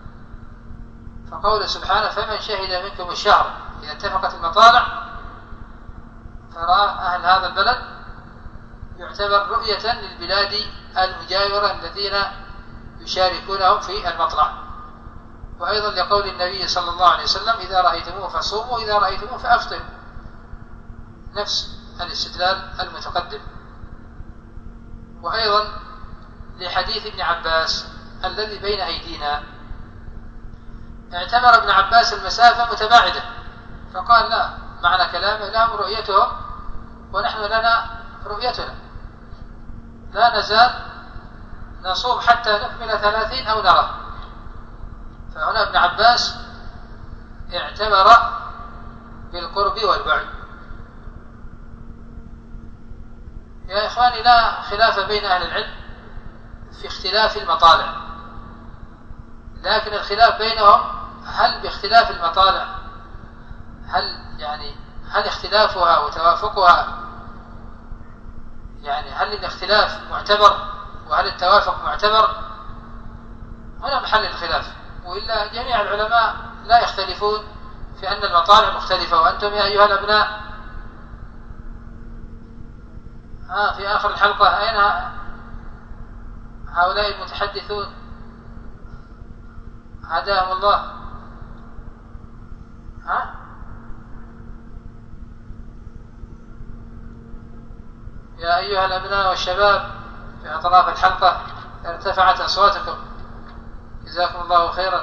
فقول سبحانه: فمن شهد منكم الشهر، إذا اتفقت المطالع فرأى أهل هذا البلد يعتبر رؤية للبلاد المجاورة الذين يشاركونهم في المطلع. وأيضا لقول النبي صلى الله عليه وسلم: إذا رأيتموه فصوموا وإذا رأيتموه فأفطروا، نفس الاستدلال المتقدم. وأيضا لحديث ابن عباس الذي بين أيدينا، اعتبر ابن عباس المسافة متباعدة، فقال: لا، معنى كلامه لهم رؤيتهم ونحن لنا رؤيتنا، لا نزال نصوم حتى نكمل ثلاثين أو نرى. فهنا ابن عباس اعتبر بالقرب والبعد. يا إخواني، لا خلاف بين أهل العلم في اختلاف المطالع، لكن الخلاف بينهم هل باختلاف المطالع، هل يعني هل اختلافها وتوافقها، يعني هل الاختلاف معتبر وهل التوافق معتبر؟ هنا محل الخلاف، وإلا جميع العلماء لا يختلفون في أن المطالع مختلفة. وأنتم يا أيها الأبناء آه في آخر الحلقة أين هؤلاء المتحدثون؟ هداهم الله. ها؟ يا أيها الأبناء والشباب في أطراف الحلقة ارتفعت أصواتكم، جزاكم الله خيرا.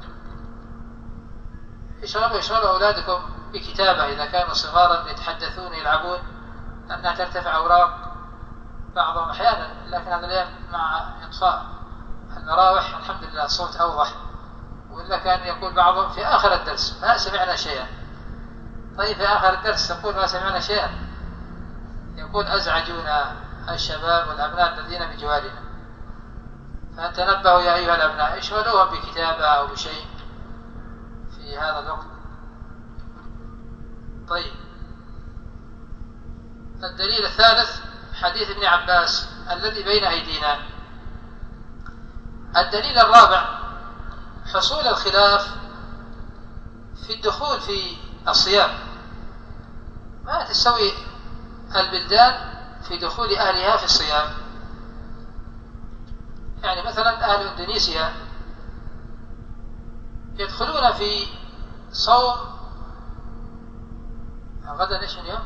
اشغلوا اشغلوا أولادكم بكتابة إذا كانوا صغارا يتحدثون يلعبون، لأنها ترتفع أوراق بعضهم أحيانا، لكن هذا الآن مع إطفاء المراوح الحمد لله الصوت أوضح. وإلا كان يقول بعضهم في آخر الدرس ما سمعنا شيئا. طيب في آخر الدرس تقول ما سمعنا شيئا، يقول أزعجونا الشباب والأبناء الذين بجوارنا. فتنبهوا يا أيها الأبناء، اشغلوهم بكتابة أو بشيء في هذا الوقت. طيب الدليل الثالث حديث ابن عباس الذي بين أيدينا. الدليل الرابع حصول الخلاف في الدخول في الصيام. ما تستوي البلدان في دخول أهلها في الصيام. يعني مثلا أهل إندونيسيا يدخلون في صوم غدا ايش اليوم؟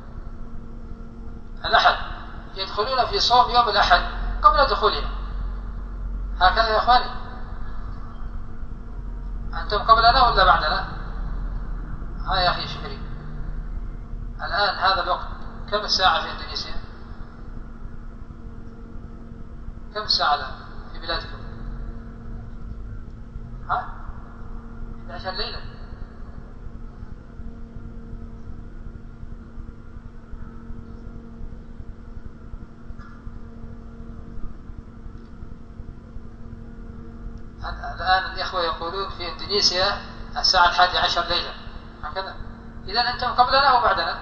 الأحد. يدخلون في صوم يوم الأحد قبل دخولنا. هكذا يا أخواني؟ أنتم قبلنا ولا بعدنا؟ ها يا أخي شكري، الآن هذا الوقت كم الساعة في إندونيسيا؟ كم الساعة الآن في بلادكم؟ ها؟ إحدى عشرة ليلة. الآن الإخوة يقولون في إندونيسيا الساعة الحادية عشر ليلة هكذا. إذن أنتم قبلنا أو بعدنا؟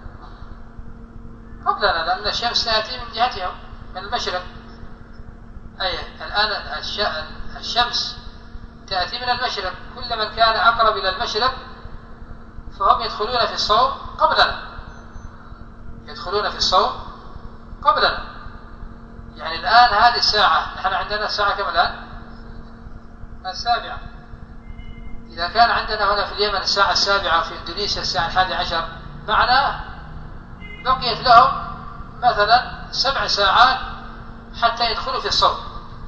قبلنا، لأن الشمس تأتي من جهتهم من المشرق. أي الآن الشمس تأتي من المشرق. كل من كان أقرب إلى المشرق فهم يدخلون في الصوم قبلنا، يدخلون في الصوم قبلنا. يعني الآن هذه الساعة، نحن عندنا الساعة كم الآن؟ السابعة. إذا كان عندنا هنا في اليمن الساعة السابعة وفي إندونيسيا الساعة الحادي عشر، معناه بقيت لهم مثلا سبع ساعات حتى يدخلوا في الصوم.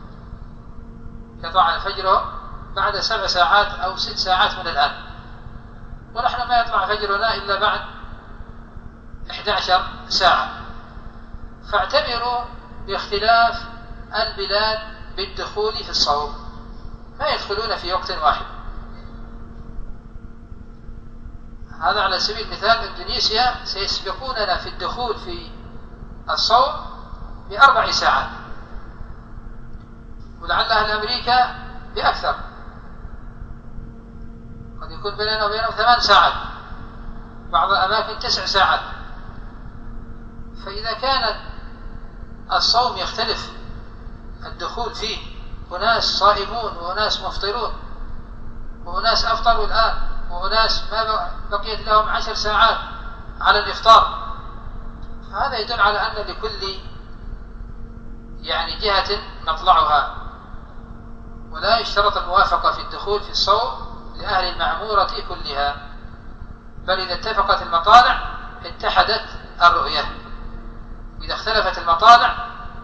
يطلع الفجر بعد سبع ساعات أو ست ساعات من الآن، ونحن ما يطلع فجرنا إلا بعد إحدى عشرة ساعة. فاعتبروا باختلاف البلاد بالدخول في الصوم، ما يدخلون في وقت واحد. هذا على سبيل المثال إندونيسيا سيسبقوننا في الدخول في الصوم بأربع ساعات، ولعل أهل أمريكا بأكثر، قد يكون بيننا وبينهم ثمان ساعات، بعض الأماكن تسع ساعات. فإذا كان الصوم يختلف الدخول فيه، وناس صائمون وناس مفطرون، وناس أفطروا الآن، وناس ما بقيت لهم عشر ساعات على الإفطار، فهذا يدل على أن لكل يعني جهة مطلعها، ولا يشترط الموافقة في الدخول في الصوم لأهل المعمورة كلها، بل إذا اتفقت المطالع اتحدت الرؤية. إذا اختلفت المطالع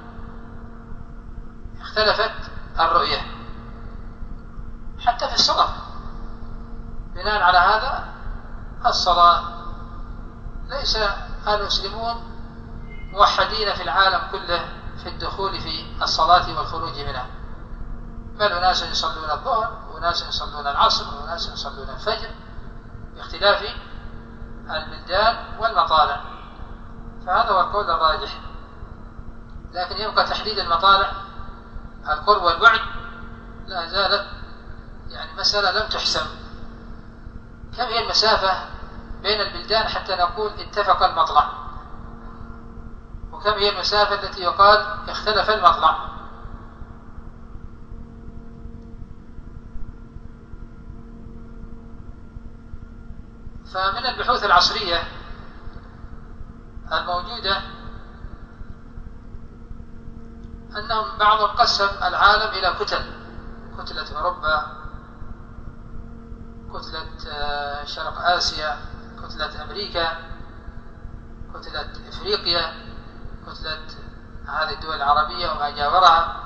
اختلفت الرؤية. حتى في الصلاة بناء على هذا الصلاة ليس المسلمون موحدين في العالم كله في الدخول في الصلاة والخروج منها، بل أناس يصلون الظهر وناس يصلون العصر وناس يصلون الفجر باختلاف البلدان والمطالع. فهذا هو القول الراجح. لكن يبقى تحديد المطالع القرب والبعد لا زالت يعني مسألة لم تحسم. كم هي المسافة بين البلدان حتى نقول اتفق المطلع، وكم هي المسافة التي يقال اختلف المطلع؟ فمن البحوث العصرية الموجودة أنهم بعضهم قسم العالم إلى كتل، كتلة أوروبا، كتلة شرق آسيا، كتلة أمريكا، كتلة إفريقيا، كتلة هذه الدول العربية وما جاورها،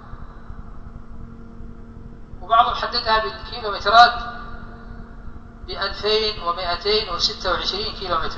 وبعضهم حددها بالكيلومترات بألفين ومائتين وستة وعشرين كيلومتر،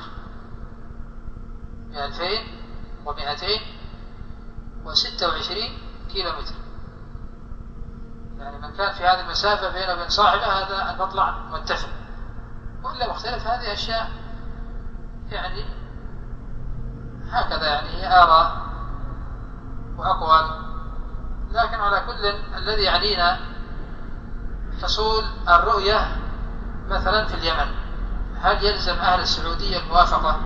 بألفين ومائتين وستة وعشرين كيلومتر. يعني من كان في هذه المسافة بينه وبين صاحبه هذا المطلع متفق، وإلا مختلف. هذه أشياء يعني هكذا، يعني هي آراء وأقوال، لكن على كل الذي يعنينا حصول الرؤية مثلا في اليمن، هل يلزم أهل السعودية الموافقة؟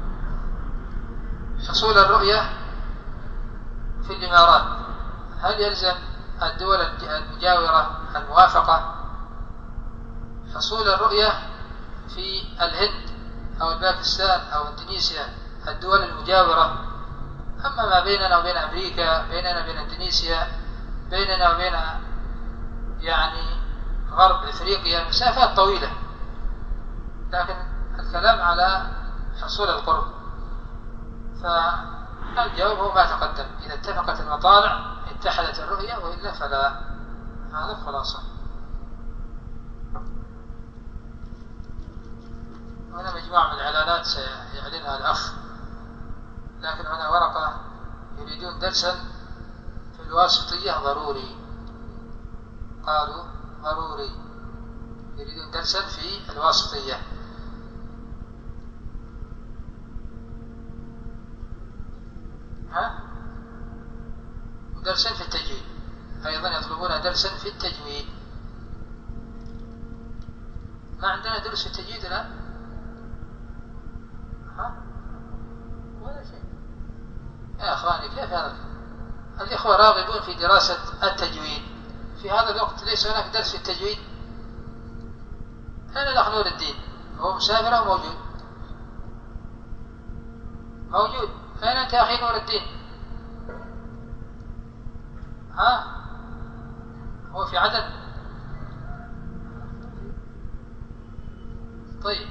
حصول الرؤية في الإمارات، هل يلزم الدول المجاورة الموافقة؟ حصول الرؤية في الهند أو باكستان أو اندونيسيا الدول المجاورة. أما ما بيننا وبين أمريكا، بيننا وبين اندونيسيا، بيننا وبين يعني غرب إفريقيا مسافات طويلة، لكن الكلام على حصول القرب. فالجواب هو ما تقدم، إذا اتفقت المطالع اتحدت الرؤية، وإلا فلا. هذا الخلاصة. هنا مجموعة من الإعلانات سيعلنها الأخ، لكن هنا ورقة يريدون درسا في الواسطية ضروري، قالوا ضروري يريدون درسا في الواسطية. ها؟ درسا في التجويد، أيضا يطلبون درسا في التجويد. ما عندنا درس في التجويد الآن؟ ها؟ ولا شيء يا أخواني. كيف هذا؟ الإخوة راغبون في دراسة التجويد، في هذا الوقت ليس هناك درس في التجويد. أين الأخ نور الدين؟ هو مسافر أو موجود؟ موجود. أين أنت يا أخي نور الدين؟ ها؟ هو في عدن؟ طيب.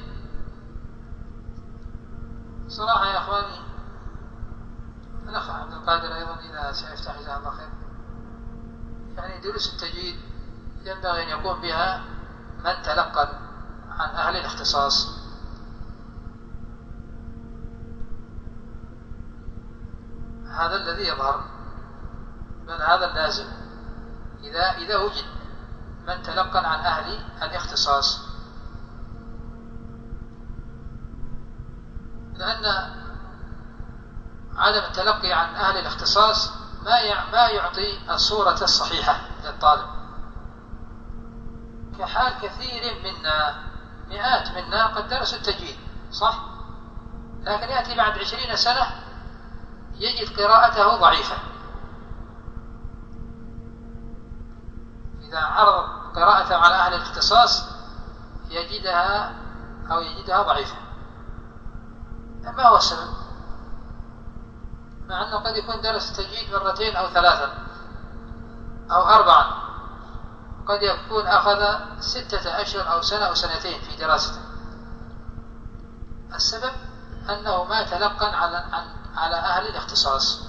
صراحة يا أخواني الأخ عبد القادر أيضا إذا سيفتح جزاه الله خير، يعني دروس التجويد ينبغي أن يقوم بها من تلقن عن أهل الاختصاص. هذا الذي يظهر، بل هذا اللازم إذا إذا وجد من تلقن عن أهل الاختصاص، لأن عدم التلقي عن أهل الاختصاص ما ما يعطي الصورة الصحيحة للطالب، كحال كثير منا، مئات منا قد درسوا التجويد صح، لكن يأتي بعد عشرين سنة يجد قراءته ضعيفة. إذا عرض قراءته على أهل الاختصاص يجدها أو يجدها ضعيفة. ما هو السبب؟ مع أنه قد يكون درس التجويد مرتين أو ثلاثا أو أربعا، قد يكون أخذ ستة أشهر أو سنة أو سنتين في دراسته. السبب أنه ما تلقن على على أهل الاختصاص،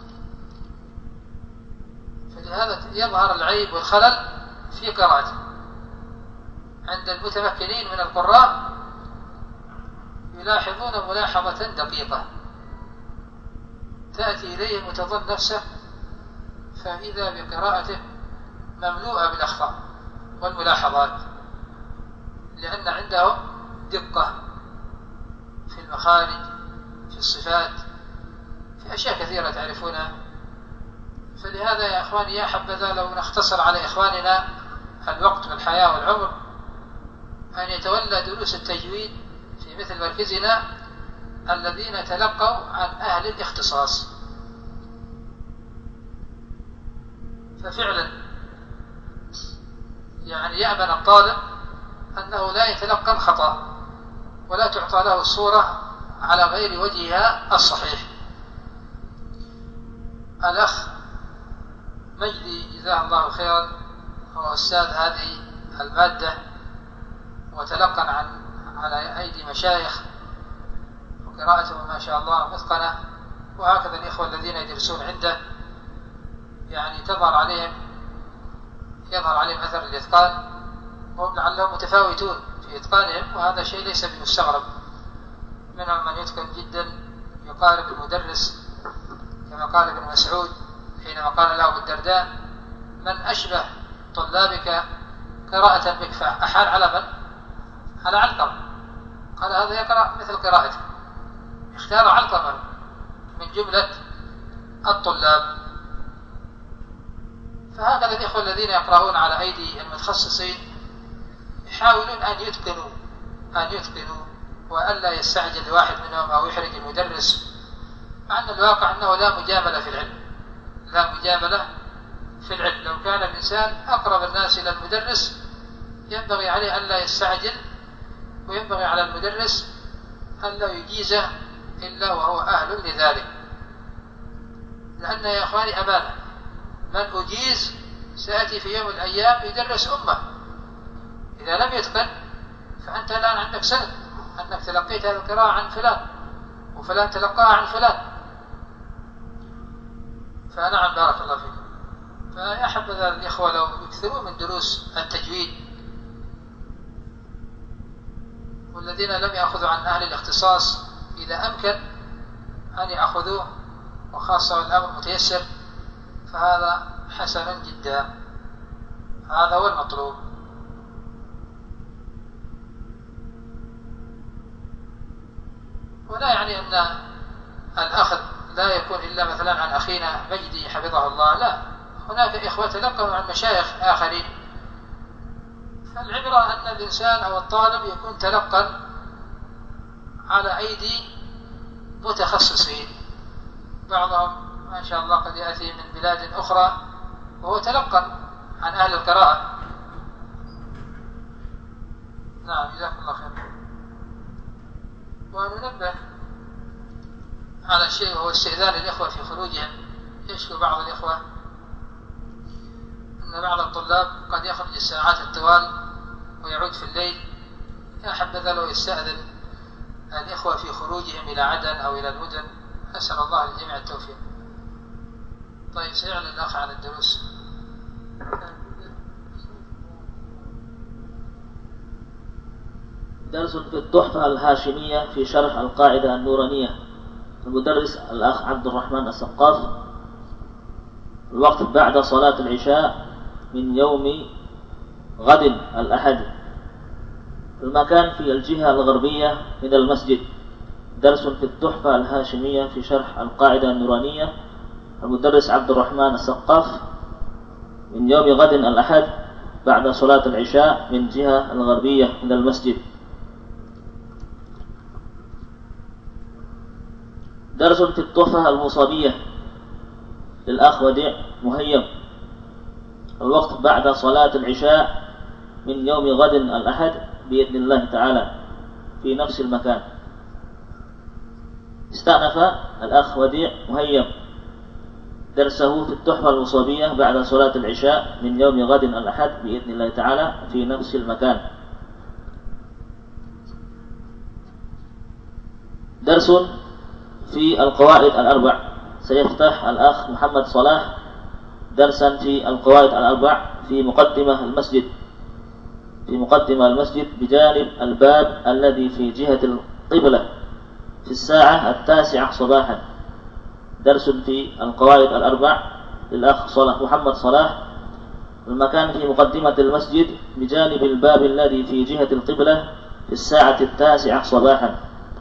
فلهذا يظهر العيب والخلل في قراءته. عند المتمكنين من القراء يلاحظون ملاحظة دقيقة، تأتي إليهم وتظن نفسه فإذا بقراءته مملوءة بالأخطاء والملاحظات، لأن عندهم دقة في المخارج، في الصفات، في أشياء كثيرة تعرفونها. فلهذا يا إخواني يا حبذا لو نختصر على إخواننا الوقت والحياة والعمر أن يتولى دروس التجويد في مثل مركزنا الذين تلقوا عن أهل الاختصاص. ففعلا يعني يأمن الطالب أنه لا يتلقى الخطأ ولا تعطى له الصورة على غير وجهها الصحيح. الأخ مجدي جزاه الله خيرا هو أستاذ هذه المادة وتلقن عن على أيدي مشايخ وقراءته ما شاء الله متقنة، وهكذا الإخوة الذين يدرسون عنده يعني تظهر عليهم يظهر عليهم أثر الإتقان، وهم لعلهم متفاوتون في إتقانهم، وهذا شيء ليس بمستغرب. منهم من يتقن جدا يقارب المدرس كما قال ابن مسعود حينما قال له بالدرداء: من أشبه طلابك قراءة بك فأحال على من؟ على علقمة. قال هذا يقرأ مثل قراءته، اختار علقمة من جملة الطلاب. فهكذا الإخوة الذين يقرؤون على أيدي المتخصصين يحاولون أن يتقنوا أن يتقنوا وألا يستعجل واحد منهم أو يحرج المدرس، مع أن الواقع أنه لا مجاملة في العلم لا مجاملة في العلم. لو كان الإنسان أقرب الناس إلى المدرس ينبغي عليه ألا يستعجل، وينبغي على المدرس ألا يجيزه إلا وهو أهل لذلك، لأن يا أخواني أمانة، من أجيز سيأتي في يوم الأيام يدرس أمة. إذا لم يتقن فأنت الآن عندك سند أنك تلقيت هذه القراءة عن فلان وفلان تلقاها عن فلان. فنعم بارك الله فيكم. فيا حبذا الإخوة لو يكثرون من دروس التجويد، والذين لم يأخذوا عن أهل الاختصاص إذا أمكن أن يأخذوه، وخاصة والأمر متيسر فهذا حسن جدا، هذا هو المطلوب. ولا يعني أن الأخذ لا يكون إلا مثلا عن أخينا مجدي حفظه الله، لا، هناك إخوة تلقوا عن مشايخ آخرين. فالعبرة أن الإنسان أو الطالب يكون تلقى على أيدي متخصصين، بعضهم ما شاء الله قد يأتي من بلاد أخرى وهو تلقى عن أهل القراءة. نعم جزاكم الله خير. وننبه على شيء وهو استئذان الإخوة في خروجهم. يشكو بعض الإخوة أن بعض الطلاب قد يخرج الساعات الطوال ويعود في الليل. يا حبذا لو يستأذن الإخوة في خروجهم إلى عدن أو إلى المدن. أسأل الله للجميع التوفيق. طيب سيعلن الأخ عن الدروس. درس في التحفة الهاشمية في شرح القاعدة النورانية. المدرس الأخ عبد الرحمن السقاف. الوقت بعد صلاة العشاء من يوم غد الأحد. المكان في الجهة الغربية من المسجد. درس في التحفة الهاشمية في شرح القاعدة النورانية. المدرس عبد الرحمن السقاف من يوم غد الأحد بعد صلاة العشاء من جهة الغربية من المسجد. درس في التحفة المصابية للأخ وديع مهيم. الوقت بعد صلاة العشاء من يوم غد الأحد بإذن الله تعالى في نفس المكان. استأنف الأخ وديع مهيم درسه في التحفة المصابية بعد صلاة العشاء من يوم غد الأحد بإذن الله تعالى في نفس المكان. درس في القواعد الأربع. سيفتح الأخ محمد صلاح درسا في القواعد الأربع في مقدمة المسجد في مقدمة المسجد بجانب الباب الذي في جهة القبلة في الساعة التاسعة صباحا. درس في القواعد الأربع للأخ صلاح محمد صلاح. المكان في مقدمة المسجد بجانب الباب الذي في جهة القبلة في الساعة التاسعة صباحا.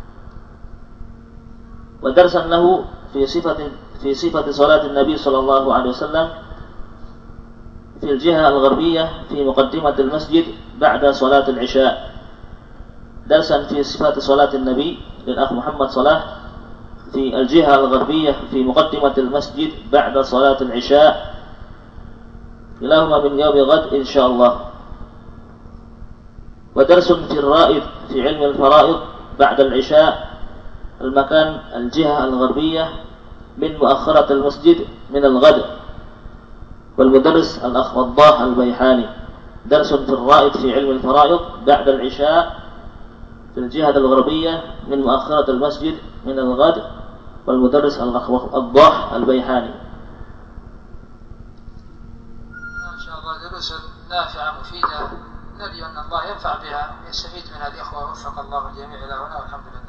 ودرسا له في صفة في صفة صلاة النبي صلى الله عليه وسلم في الجهة الغربية في مقدمة المسجد بعد صلاة العشاء. درسا في صفة صلاة النبي للأخ محمد صلاح في الجهة الغربية في مقدمة المسجد بعد صلاة العشاء. كلاهما من يوم غد إن شاء الله. ودرس في الرائد في علم الفرائض بعد العشاء المكان الجهة الغربية من مؤخرة المسجد من الغد. والمدرس الأخ وضاح البيحاني. درس في الرائد في علم الفرائض بعد العشاء في الجهة الغربية من مؤخرة المسجد من الغد. والمدرس الأخ وضاح البيحاني. إن شاء الله دروس نافعة مفيدة، نرجو أن الله ينفع بها ويستفيد منها الإخوة. وفق الله الجميع إلى هنا والحمد لله.